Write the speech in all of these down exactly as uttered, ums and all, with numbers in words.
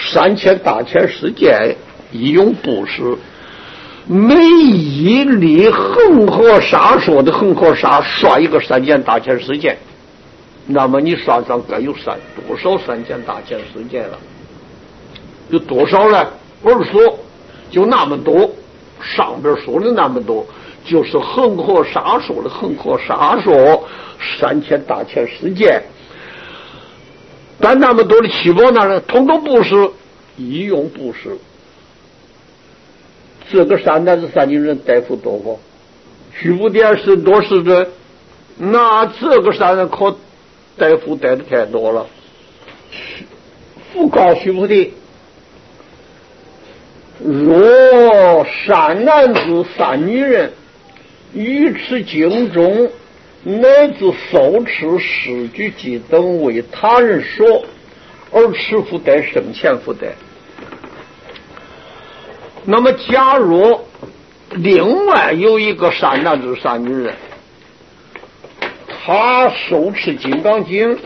三千大千世界，一用不施。每一里恒河沙说的恒河沙刷一个三千大千世界，那么你算算该有三多少三千大千世界了？有多少呢？而说就那么多，上边说的那么多，就是恒河沙说的恒河沙说三千大千世界。但那么多的七宝呢，统统不是，一用不是。这个三男子三女人大夫多不？虚无点是多是的，那这个三人可大夫带的太多了。不告虚无的，若三男子三女人于此经中，乃至受持十句偈等为他人说，而持福袋生前福袋。那么假如另外有一个三男子三女人，他手持金刚经，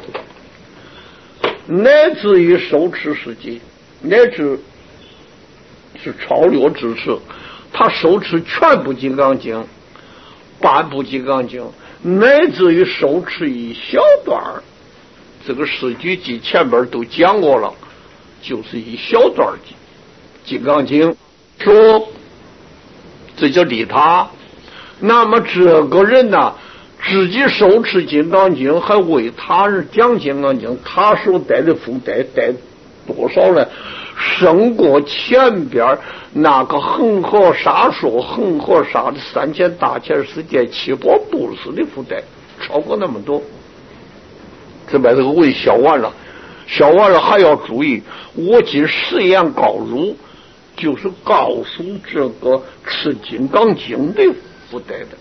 乃至于手持十偈，乃至是超越之持，他手持全部金刚经，半部金刚经，乃至于手持一小段，这个十句偈前边都讲过了，就是一小段金刚经，说这叫利他。那么这个人呢，自己手持金刚经，还为他人讲金刚经，他所带的福带带多少呢？胜过前边那个恒河沙说恒河沙的三千大千世界七宝布施的福带，超过那么多。这把这个胃消完了，消完了还要注意，我今实言告汝，就是告诉这个持金刚经的福带的。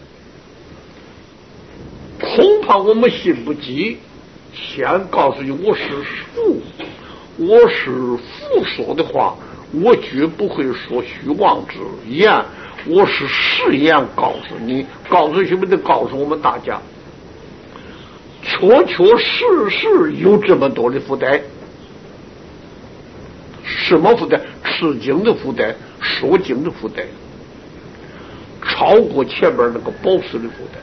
恐怕我们心不急，先告诉你我是父，我是父说的话，我绝不会说虚妄之言，我是实言告诉你，告诉什么的？告诉我们大家，确确实实有这么多的福袋。什么福袋？持经的福袋，说经的福袋，超过前边那个宝石的福袋。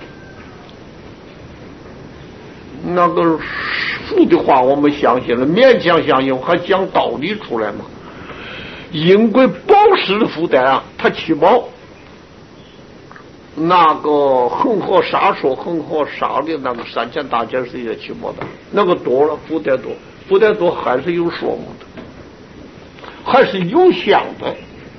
那个父的话我们相信了，勉强相信，还讲道理出来嘛？因为宝石的福袋啊，它七宝，那个恒河沙说恒河沙的那个三千大千世界七宝的，那个多了，福袋多，福袋多还是有数目的，还是有相的。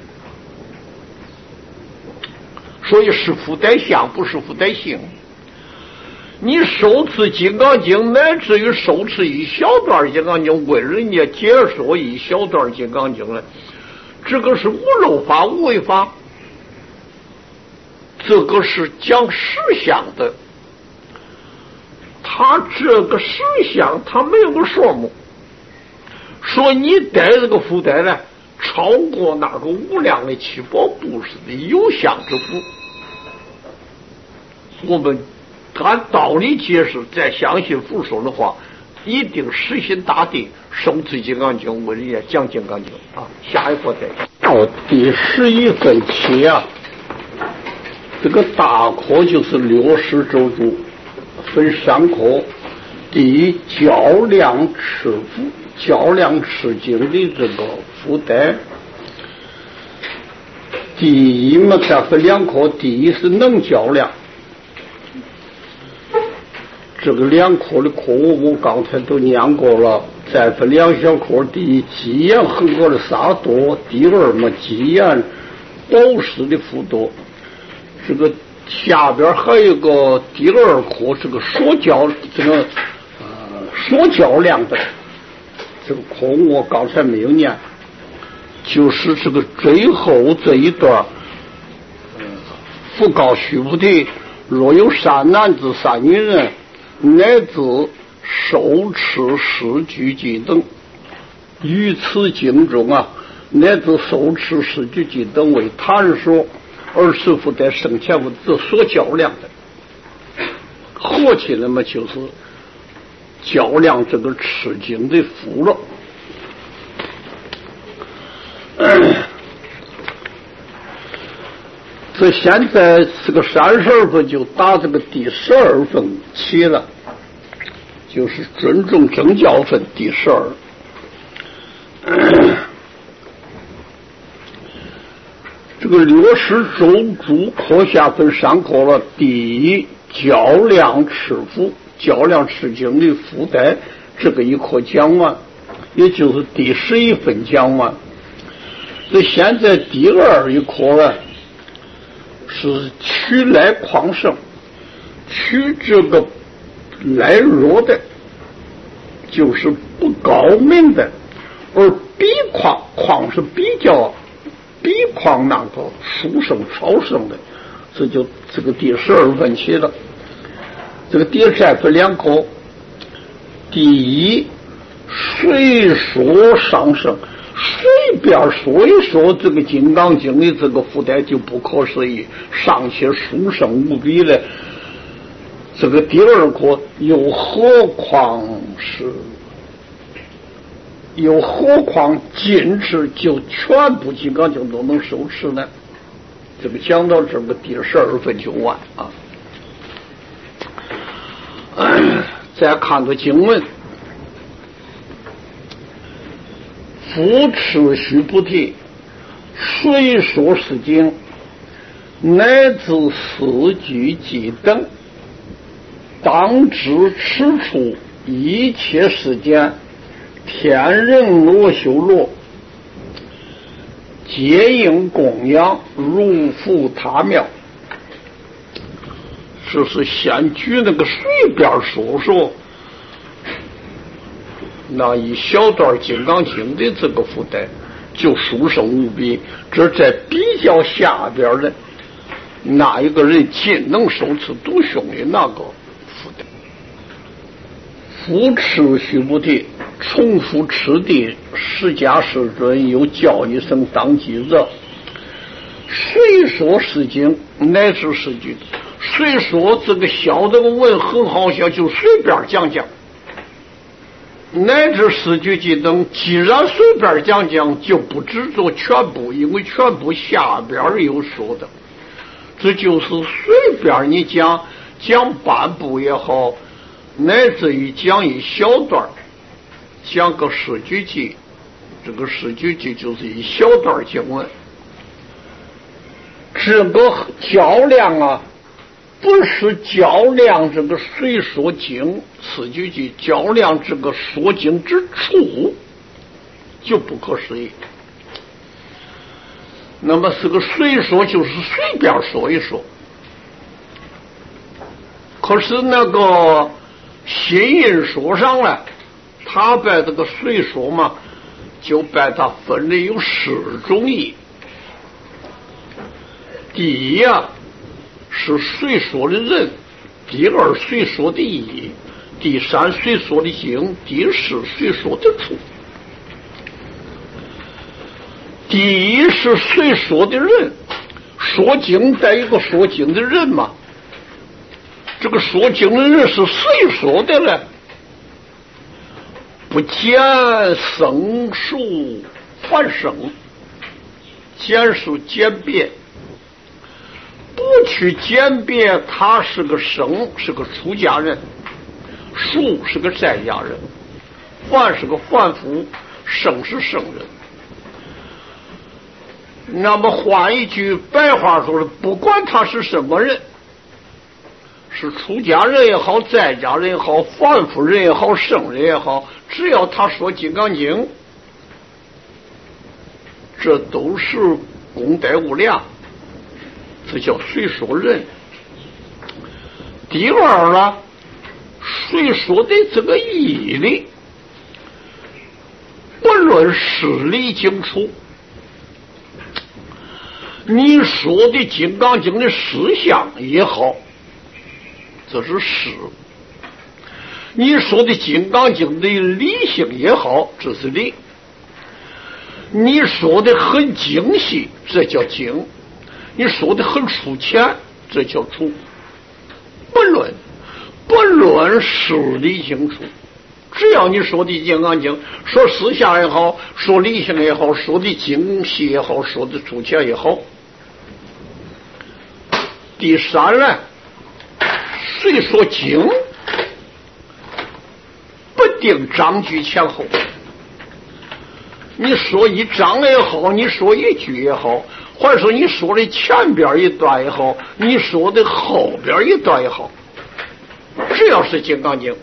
所以是福袋相，不是福袋性。你手持金刚经，乃至于手持一小段金刚经，为人家解说一小段金刚经呢，这个是无漏法无为法，这个是讲实相的。他这个实相他没有个数目，说你带这个福袋呢，超过那个无量的七宝布施的有相之福。我们按道理解释，再相信父说的话，一定实心大地，手持金刚经，为人家讲金刚经啊。下一课再讲。到第十一分起啊，这个大课就是六十周注，分三课。第一，较量持福，较量持经的这个福袋。第一嘛，再分两课，第一是能较量。这个两课的课我刚才都念过了，再分两小课。第一，积言恒河的沙多；第二嘛，积言宝石的福多。这个下边还有一个第二课，这个说较这个呃说较量的这个课我刚才没有念，就是这个最后这一段，呃，复告须菩提，若有三男子三女人，乃至手持十句偈等，于此经中啊，乃至手持十句偈等为他人说，而是福袋生前福这所较量的，合起来嘛，就是较量这个持经的福了。 这现在这个三十二分就打这个第十二分起了，就是尊重政教分第十二。这个六十周主课下分三课了。第一，较量持负，较量持经的附带，这个一课讲完，也就是第十一分讲完。这现在第二一课呢，是取来旷胜，取这个来弱的，就是不高明的，而比旷，旷是比较比旷那个殊胜超胜的，这就这个第十二分起了。这个第三分两课，第一，随说上升，随便说一说这个《金刚经》的这个附带就不可思议，尚且殊胜无比了。这个第二课，又何况是？又何况禁止就全部《金刚经》都能受持呢？这个讲到这个第十二分就完啊。再看着经文，夫持须菩提，虽说是经，乃至四句偈等，当知此处一切世间，天人罗修罗，皆应供养，如复他庙。这是先举那个随便说说那一小段《金刚经》的这个附带，就殊胜无比。这在比较下边的哪一个人尽能受持独胸的那个附带。夫持须菩提，重复持地，释迦世尊又叫一声当机者，虽说是经，乃是是句。虽说这个小的文很好笑，就随便讲讲，乃至四句偈等，既然随便讲讲，就不只做全部，因为全部下边有说的，这就是随便你讲，讲半部也好，乃至于讲一小段，讲个四句偈，这个四句偈就是一小段经文。这个较量啊，不是较量这个随说经，此句句较量这个说经之处，就不可思议。那么是个随说，就是随便说一说。可是那个新印说上来，他把这个随说嘛，就把它分类有十种义。第一啊，是随说的人；第二，随说的义；第三，随说的经；第四，随说的处。第一是随说的人，说经带一个说经的人嘛。这个说经的人是随说的了，不减生数繁生，简数简别。不去鉴别，他是个生，是个出家人；俗是个在家人；凡是个凡夫；圣是圣人。那么换一句白话说的，不管他是什么人，是出家人也好，在家人也好，凡夫人也好，圣人也好，只要他说《金刚经》，这都是功德无量。这叫随说人。第二呢，随说的这个义理，不论事理经处，你说的《金刚经》的事项也好，这是事；你说的《金刚经》的理性也好，这是理；你说的很精细，这叫经；你说的很粗浅，这叫处。不论不论事理经处， 只要你说的《金刚经》，说思想也好，说理性也好，说的精细也好，说的粗浅也好。第三呢，虽说经不定章句前后，你说一章也好，你说一句也好，或者说你说的前边一段也好，你说的后边一段也好，只要是《金刚经》，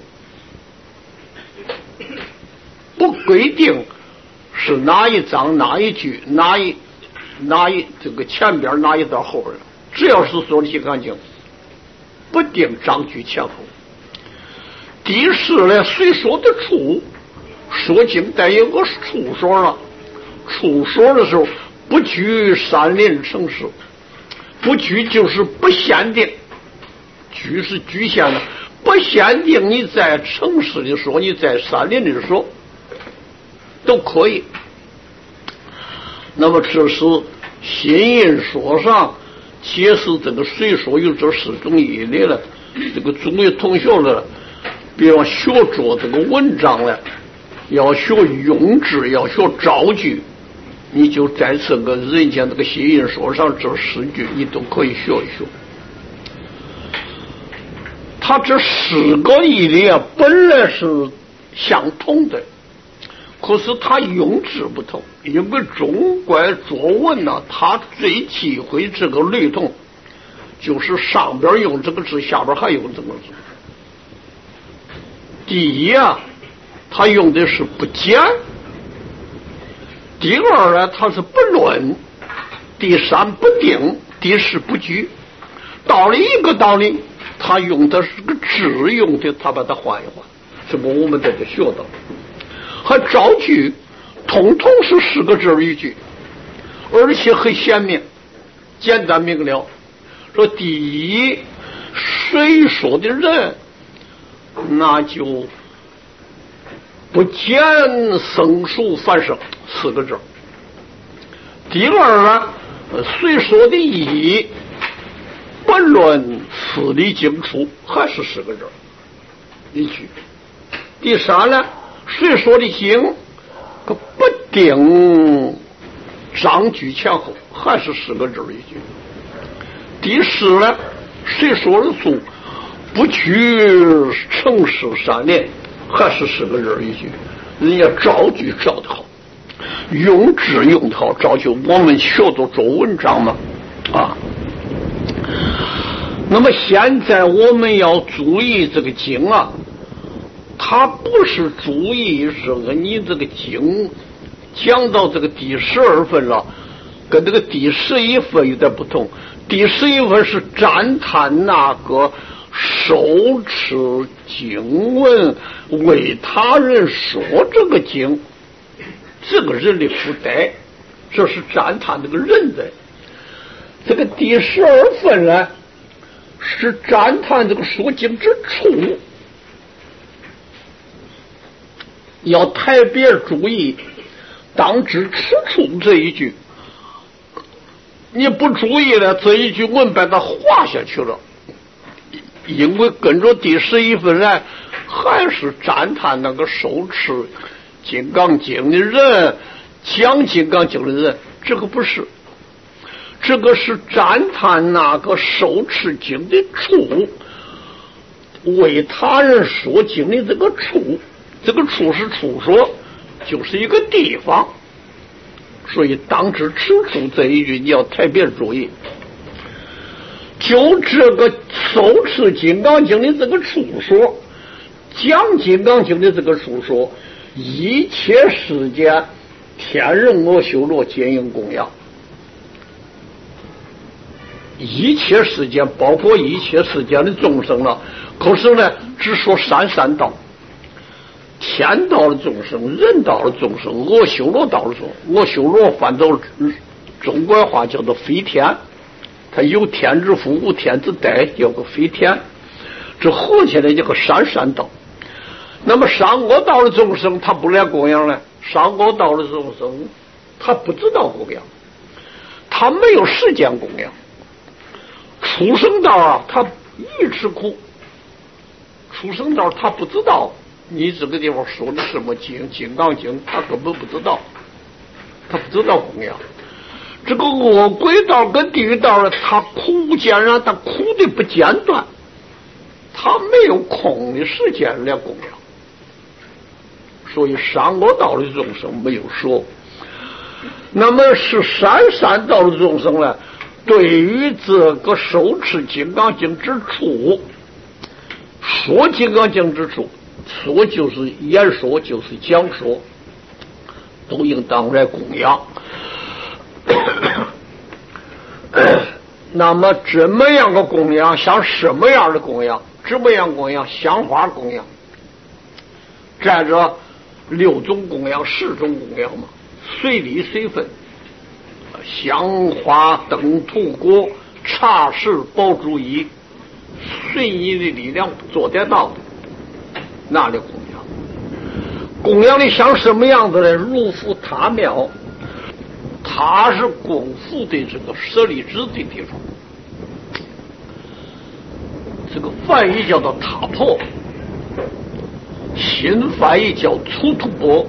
不规定是哪一章哪一句哪一哪一这个前边哪一段后边，只要是说的《金刚经》，不定章句前后。第四呢，虽说的处，说经带有个处说了，处说的时候不拘山林城市，不拘就是不限定，拘是局限的，不限定你在城市里说，你在山林里说都可以。那么这是新印说上解释这个虽说有这四种义理了。这个诸位同学了，比方学做这个文章了，要学用字，要学造句，你就在这个人间这个新印说上这四句你都可以学一学。他这四个义理啊本来是相同的，可是他用字不同，因为中国作文呢、啊，他最忌讳这个律同，就是上边用这个字，下边还用这个字。第一啊，他用的是不减；第二呢，他是不论；第三不定；第四不拘。到了一个道理，他用的是个字，用的他把它换一换，这不我们在这学到。和造句统统是四个字一句，而且很鲜明，简单明了。说第一，谁说的人，那就不减生熟反生四个字。第二呢，谁说的义，不论此理经处，还是四个字一句。第三呢，谁说的经，可不定章句前后，还是四个字一句。第四呢，谁说的书，不拘城市山林，还是四个字一句。人家造句造得好，用字用得好，造句我们学都做文章嘛啊。那么现在我们要注意这个经啊，它不是注意这个你这个经讲到这个第十二分了，跟这个第十一分有点不同。第十一分是赞叹那个手持经文为他人说这个经，这个人的福德，这是赞叹这个人的。这个第十二分呢，是赞叹这个说经之处。要特别注意当知此处这一句，你不注意了，这一句文把它划下去了，因为跟着第十一分来还是赞叹那个手持金刚经的人，讲金刚经的人，这个不是，这个是赞叹那个手持经的处，为他人说经的这个处，这个处是处说，就是一个地方。所以当知此处这一句你要特别注意，就这个手持金刚经的这个处说，讲金刚经的这个处说，一切世间天人我修罗皆应供养，一切世间包括一切世间的众生了，可是呢只说三三道，天道的众生，人道的众生，我修罗道的众生。我修罗翻到中国话叫做飞天，他有天之父无天之代，叫个飞天，这合起来叫个三三道。那么上恶道的众生他不来供养了，上恶道的众生他不知道供养，他没有时间供养。畜生道啊，他一吃苦，畜生道他不知道你这个地方说的什么经？金刚经，他根本不知道，他不知道供养。这个恶鬼道跟地狱道呢，他苦间然，他苦的不间断，他没有空的时间来供养。所以善恶道的众生没有说。那么是三善道的众生呢，对于这个手持金刚经之处，说金刚经之处，说就是言说，就是讲说，都应当来供养。那么怎么样个供养？像什么样的供养？怎么样供养？香花供养。再者六种供养，十种供养嘛，随礼随分，香花灯土果茶食宝珠衣，随你的力量做得到的，那里供养。供养的像什么样子呢？如复塔庙，它是供奉的这个舍利子的地方，这个翻译叫做塔婆，新翻译叫出土钵，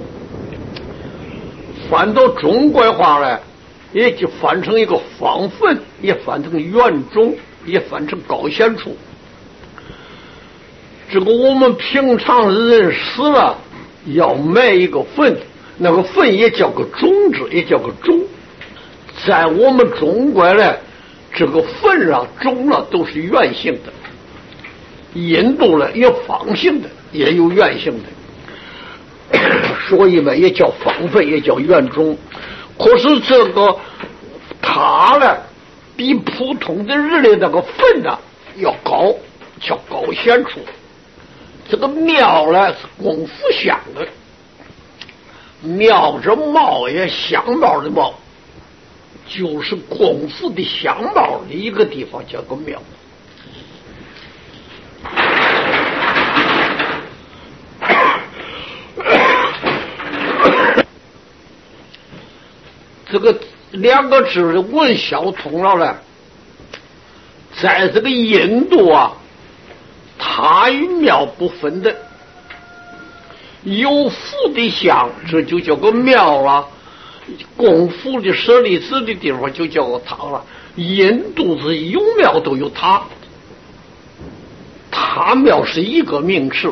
翻到中国话呢，也就翻成一个方坟，也翻成圆钟，也翻成高显处。这个我们平常人死了要埋一个坟，那个坟也叫个种子，也叫个钟。在我们中国呢，这个坟啊钟啊都是圆形的，印度呢也方形的，也有圆形的，所以呢也叫方坟，也叫圆钟。可是这个塔呢比普通的人的那个坟呢要高，叫高显处。这个庙呢是供佛香的，庙这帽也香帽的帽，就是供佛的香帽的一个地方叫个庙。这个两个字的文小通了呢，在这个印度啊，塔与庙不分的，有佛的像，这就叫个庙了；供佛的舍利子的地方就叫个塔了。印度是有庙都有塔，塔庙是一个名词。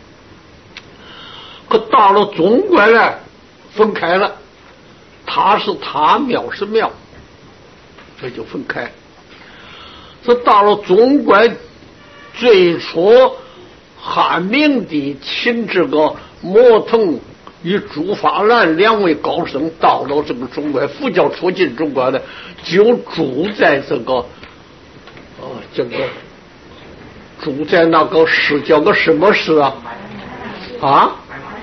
可到了中国呢，分开了，塔是塔，庙是庙，这就分开。这到了中国，最初汉明帝请这个摩腾与朱法兰两位高僧到了这个中国，佛教初进中国的，就住在这个呃这个住在那个市，叫个什么市啊？啊？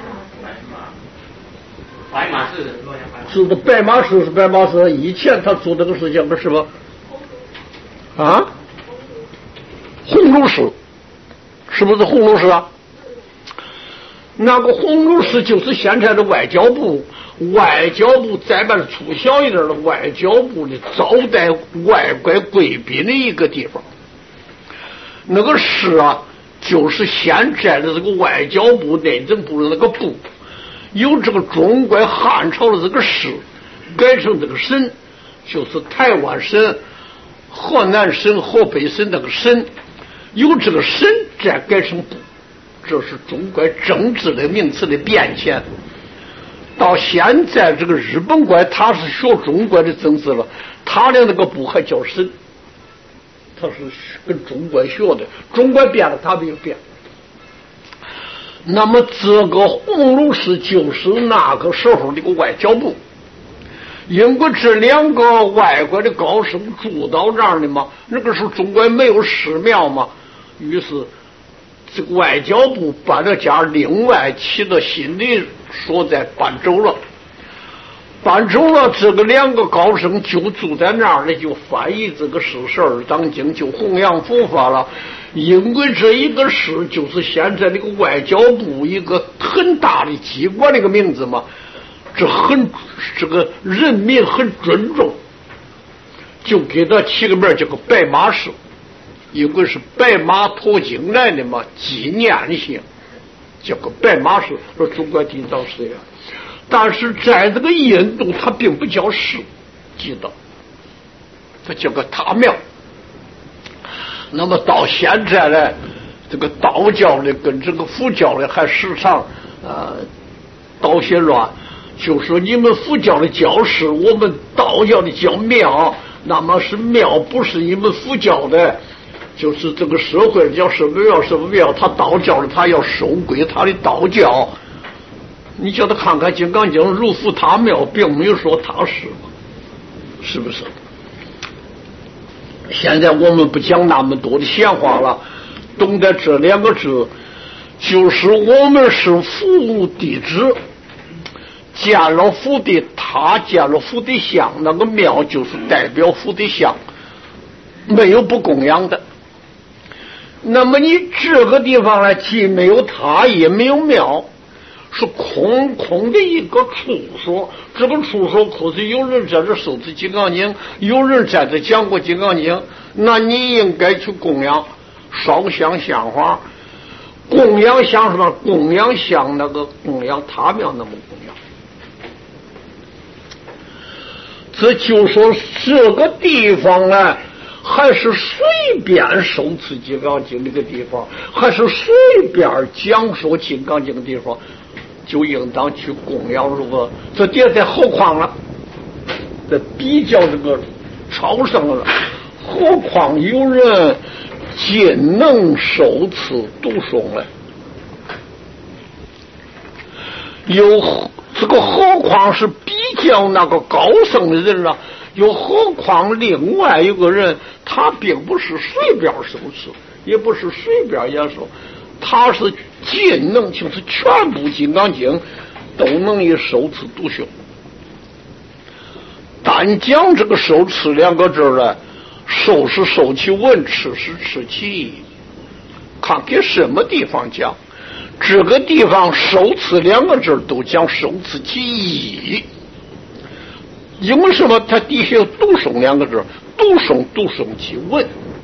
白马寺， 住的白马寺是白马寺，以前他住那个是叫个什么？啊？鸿胪寺，是不是鸿胪寺啊？那个鸿胪寺就是现在的外交部，外交部再办粗小一点的外交部的招待外国贵宾的一个地方。那个市啊，就是现在的这个外交部内政部的那个部，由这个中国汉朝的这个市改成这个省，就是台湾省、河南省、河北省那个省，由这个省再改成部。这是中国政治的名词的变迁。到现在这个日本国他是学中国的政治了，他的那个部还叫省，他是跟中国学的，中国变了他没有变。那么这个鸿胪寺就是那个时候的个外交部，因为这两个外国的高僧住到这儿的嘛，那个时候中国没有寺庙嘛，于是这个外交部把这家另外起了新的所在搬走了，搬走了，这个两个高僧就住在那儿的，就翻译这个十十二章经，就弘扬佛法了。因为这一个市就是现在这个外交部一个很大的机关的一个名字嘛，这很这个人民很尊重，就给他起个名叫个白马市。因为是白马驮经来的嘛，纪念性。 叫个白马石，说中国地藏寺呀。但是在这个印度，它并不叫寺，记得，它叫个塔庙。那么到现在呢，这个道教的跟这个佛教的还时常呃倒些乱，就说你们佛教的叫寺，我们道教的叫庙，那么是庙不是你们佛教的，就是这个社会叫什么庙什么庙，他道教的他要收归他的道教。你叫他看看《金刚经》如佛塔庙，并没有说他是，是不是？现在我们不讲那么多的闲话了，懂得这两个字，就是我们是佛弟子，见了佛的塔，见了佛的像，那个庙就是代表佛的像，没有不供养的。那么你这个地方呢，既没有塔，也没有庙，是空空的一个处所。这个处所可是有人在这收持金刚经，有人在这讲过金刚经，那你应该去供养烧香香花，供养像什么？供养像那个供养塔庙那么供养。这就说这个地方呢，还是随便收持金刚经这个地方，还是随便讲说金刚经的地方，就应当去供养这个。这点在何况了？这比较这个超生了，何况有人尽能受持读诵了？有这个何况是比较那个高僧的人了？又何况另外一个人，他并不是随便受持，也不是随便演说，他是尽能，就是全部金刚经都能以受持读诵。单讲这个受持两个字呢，受是受其文，持是持其意，看给什么地方讲。这个地方受持两个字都讲受持其意，因为什么？它底下有读诵两个字，读诵读诵其文，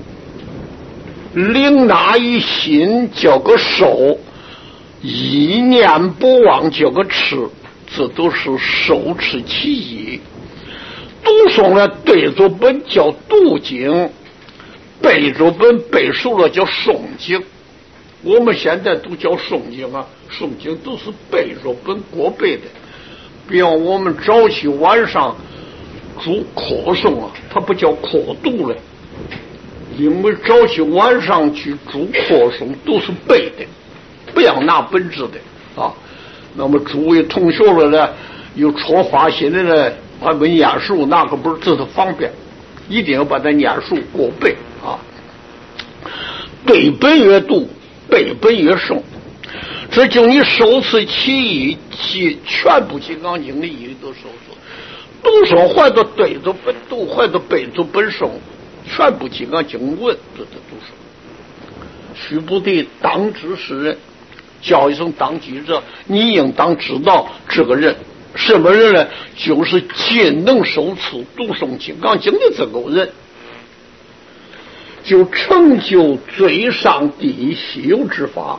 领纳于心叫个受，意念不忘叫个持，这都是受持其意。读诵了对着本叫读经，背着本背熟了叫诵经。我们现在都叫诵经啊，诵经都是背着本过背的。比方我们早起晚上读课诵啊，它不叫课读了，因为早起晚上去读课诵都是背的，不要拿本子的啊。那么诸位同学了呢，有初发心的呢，还没念书，那个不是这是方便，一定要把它念书过背啊。背本越读，背本越诵，这就你受持其意，其全部金刚经的意义都受持。读诵还得对着本读，还得背着本诵，全部金刚经文这是读诵。须菩提当知是人，叫一声当记者，你应当知道这个人什么人呢？就是尽能受持读诵金刚经的这个人，就成就最上第稀有之法。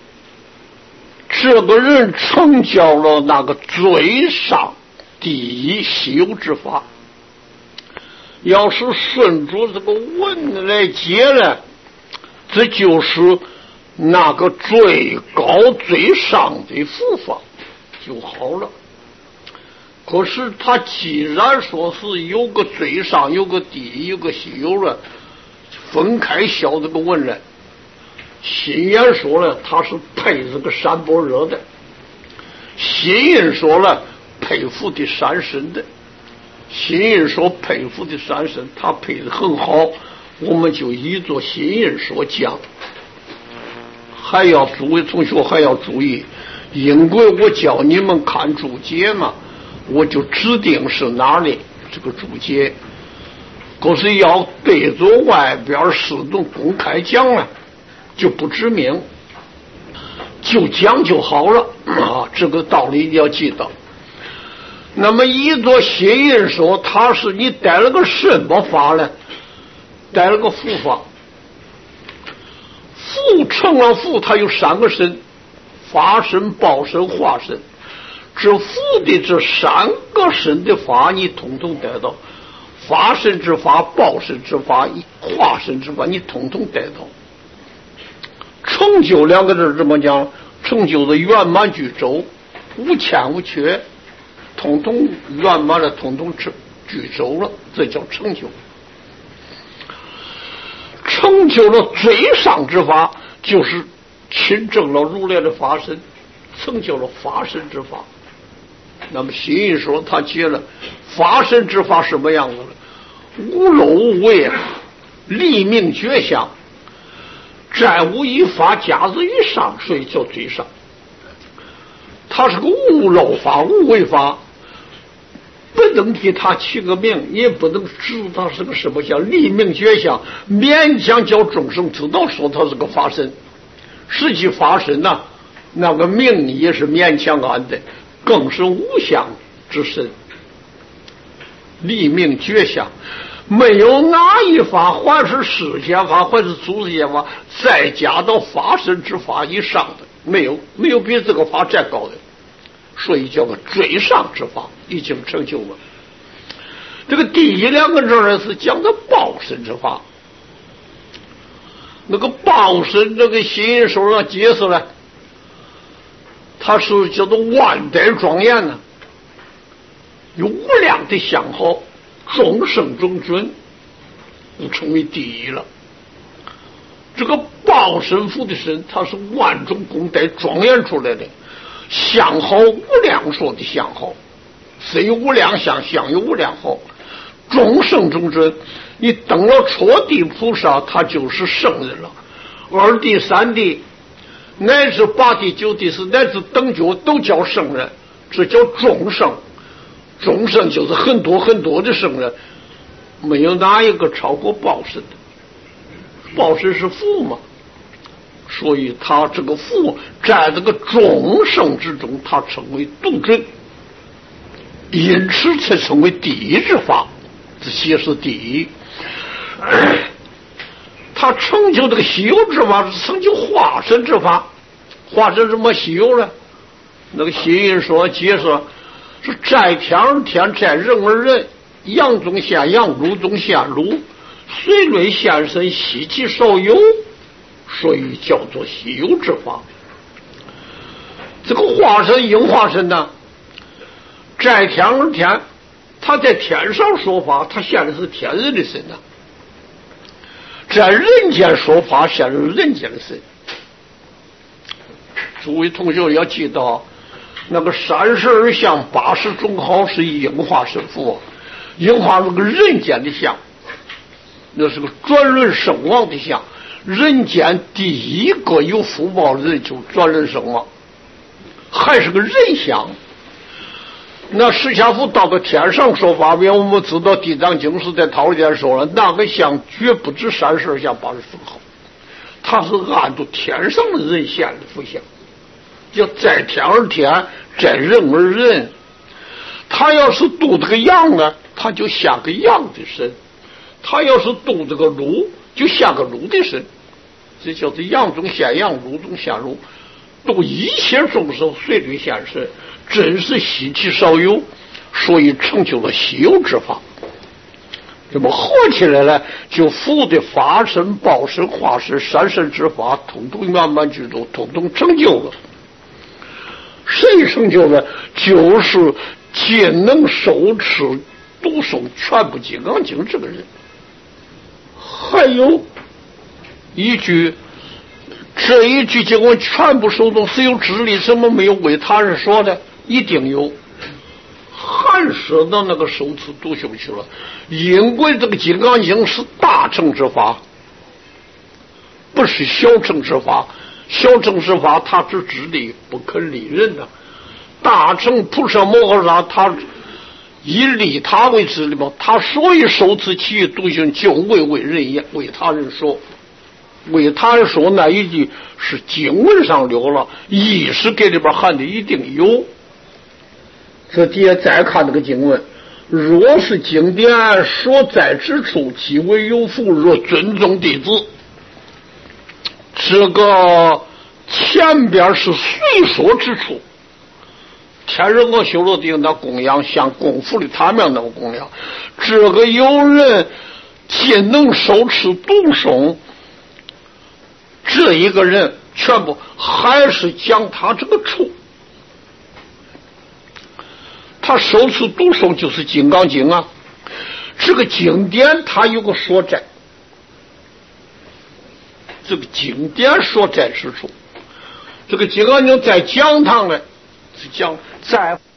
这个人成就了那个最上第一稀有之法。要是顺着这个文来解呢，这就是那个最高最上的佛法就好了。可是他既然说是有个最上，有个第一，有个稀有了，分开消这个文来，心眼说了他是配这个三般热的，心印说了配佛的三身的，心印说配佛的三身，他配的很好，我们就依着心印所讲。还要诸位同学还要注意，因为我教你们看注解嘛，我就指定是哪里这个注解，可是要对着外边适度公开讲了，就不指明，就讲就好了啊！这个道理一定要记得。那么依着心印说，他是你带了个什么法呢？带了个佛法。佛成了佛，他有三个身： 法身、报身、化身，这附的这三个身的法，你统统得到。法身之法、报身之法、化身之法，你统统得到。成就两个字怎么讲？成就的圆满具足，无欠无缺，统统圆满了，统统具足了，这叫成就。成就了最上之法，就是亲证了如来的法身，成就了法身之法。那么新印说他接了法身之法什么样子了？无漏无为，立命觉相，再无一法加之于上，所以叫最上。它是个无漏法、无为法，不能给他起个名，也不能知道它是个什么相，立命觉相，勉强叫众生知道说它是个法身。实际法身呢、啊，那个名也是勉强安的，更是无相之身。立命觉相，没有哪一法，还是世间法，还是祖师间法，再加到法身之法以上的，没有，没有比这个法再高的，所以叫个最上之法，已经成就了。这个第一两个字呢，是讲的报身之法。那个报身，这个新手上解释了，它是叫做万代庄严呢、啊。有无量的相好，众生中尊，成为第一了。这个报身福的身，它是万种功德庄严出来的，相好无量说的相好，身有无量相，相有无量好，众生中尊。你等了初地菩萨，他就是圣人了；二地、三地，乃至八地、九地十，乃至等觉，都叫圣人，这叫众生。众生就是很多很多的圣人，没有哪一个超过报身的。报身是福嘛，所以他这个福在这个众生之中，他成为独尊，因此才成为第一之法，这些是第一。他成就这个稀有之法，是成就化身之法。化身怎么稀有呢？那个新印说解释。是在天而天，在人而人，阳中现阳，炉中现炉，随类现身，稀奇少有，所以叫做稀有之法。这个化身应化身呢，在天而天，他在天上说法，他现的是天人的身呢；在人间说法，现的是人间的身。诸位同学要记得，那个三十二相八十种好是应化身佛，应化那个人间的相，那是个转轮圣王的相。人间第一个有福报的人就转轮圣王，还是个人相。那释迦佛到了天上说法，因为我们知道地藏经是在桃园说了，那个相绝不止三十二相八十种好，他是按照天上的人现的福相。叫在天而天，在人而人。他要是度这个阳呢，他就像个阳的身；他要是度这个炉，就像个炉的身。这叫做阳中现阳，炉中现炉，度一切众生随律现身，真是稀奇少有，所以成就了稀有之法。这么合起来呢，就福的法身、报身、化身、三身之法，统统圆满具足，统统成就了。谁成就了？就是尽能受持读诵全部金刚经这个人。还有一句，这一句经文全部受读是有智力，怎么没有为他人说的？一定有。还说到那个受持读诵去了，因为这个金刚经是大乘之法，不是小乘之法。小乘之法，他只智力不肯利人的；大乘菩萨摩诃萨，他以利他为智力嘛，他所以受持其余独行，就为为人言，为他人说，为他人说那一句是经文上留了，意识给里边含的一定有。这底下再看这个经文，若是经典所在之处，即为有福；若尊重弟子。这个前边是随所之处。天人我修罗地那供养像功夫的他们那个供养，这个有人既能手持读诵，这一个人全部还是讲他这个处。他手持读诵就是《金刚经》啊，这个经典它有个所在，这个经典所在之处，这个《金刚经》在讲堂呢是讲在